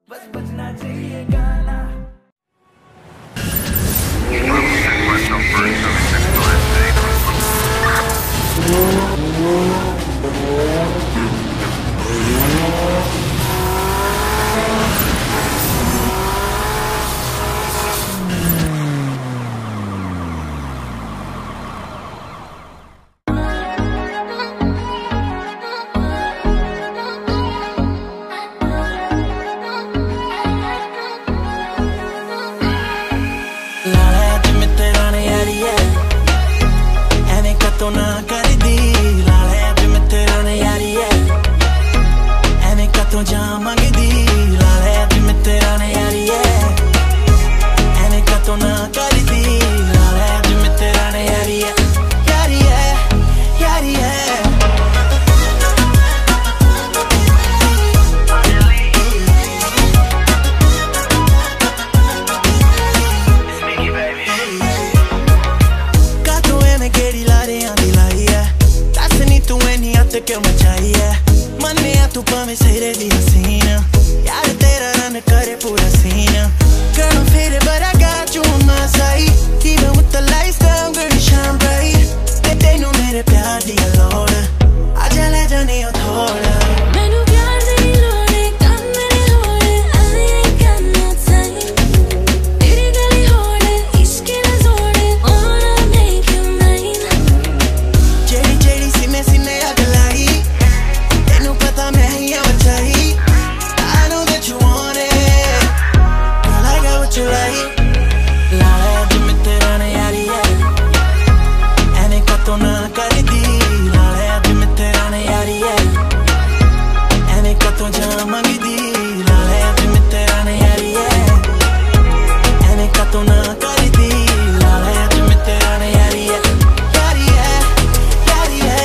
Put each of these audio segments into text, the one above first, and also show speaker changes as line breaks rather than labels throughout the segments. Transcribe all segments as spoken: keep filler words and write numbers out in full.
बस बजना चाहिए गाना।
क्यों मचाई है मन्ने तू भावें सिरे दी हसीन यार तेरा रन करे पूरा scene Girl, I'm faded, but I got you on my side. Even with the lights down, girl, you shine bright. They they know मेरे प्यार दी लोड़ आजा ले जाने ओ थोड़ा
मैनू प्यार दी लोड़ है काम मेरे होड़े I ain't got no time. तेरी गली होड़े इश्क ना जोड़े wanna make you mine.
जेड़ी जेड़ी सीने सीने अग लाई तेनू पता मैं ही आ बचाई. I know that you want it, girl, I got what you like. लाया जो मैं तेरा ने यारी है ऐने का तो ना करी दी. लाया जो मैं तेरा ने यारी है ऐने का तो जा मांगी दी. लाया जो मैं तेरा ने यारी है ऐने का तो ना करी दी. लाया जो मैं तेरा ने यारी है यारी है यारी है.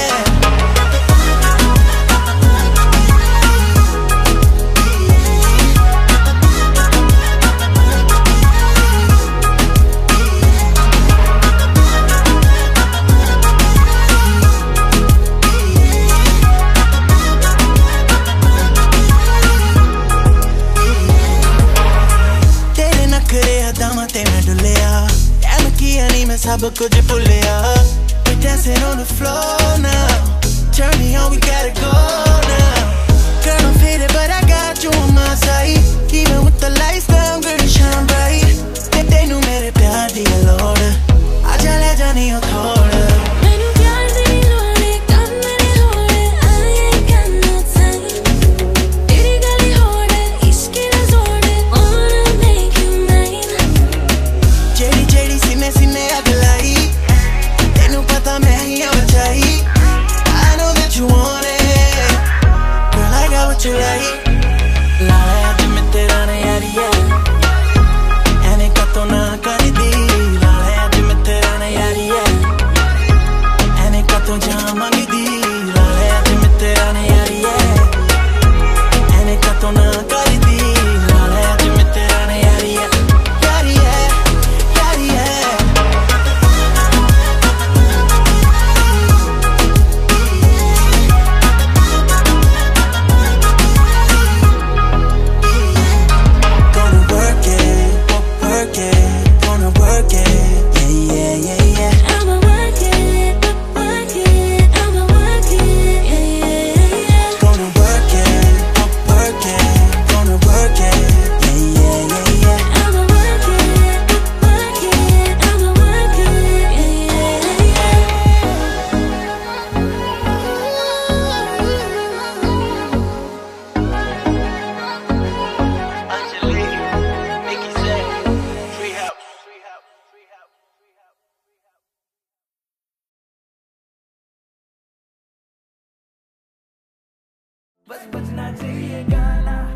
तेरे नखरे अदामां ते मैं डुलिया ऐम किया नी मैं सब कुछ भुलिया. We dancing on the floor now, turn me on, we gotta go now. Girl, I'm faded, but I got you on my side. Even with the lights down, girl, you shine bright. They they know मेरे प्यार दी लोड़ आजा ले जाने ओ थोड़ा
मैनू प्यार दी लोड़ है काम मेरे होड़े I ain't got no time. तेरी गली होड़े इश्क ना जोड़े wanna make you mine.
जेड़ी जेड़ी सीने सीने अग लाई तेनू पता मैं ही आ बचाई. I know that you want it, girl, I got what you like. लाया जो मैं तेरा ने यारी है ऐने का तो ना करी दी. लाया जो मैं तेरा ने यारी है ऐने का तो जा मांगी दी. लाया जो मैं तेरा ने यारी है ऐने का तो ना करी दी. लाया जो मैं तेरा ने यारी है यारी है यारी है. Gonna work it, work it, gonna work it, yeah, yeah, yeah, yeah.
I'ma work it, work it, I'ma work it, yeah, yeah, yeah.
Gonna work it, work it, gonna work it, yeah, yeah, yeah, yeah.
I'ma work it, work it, I'ma work it, yeah, yeah, yeah.
Anjali, Nikki say, free help, free help, free help, free help.
बस बजना चाहिए गाना।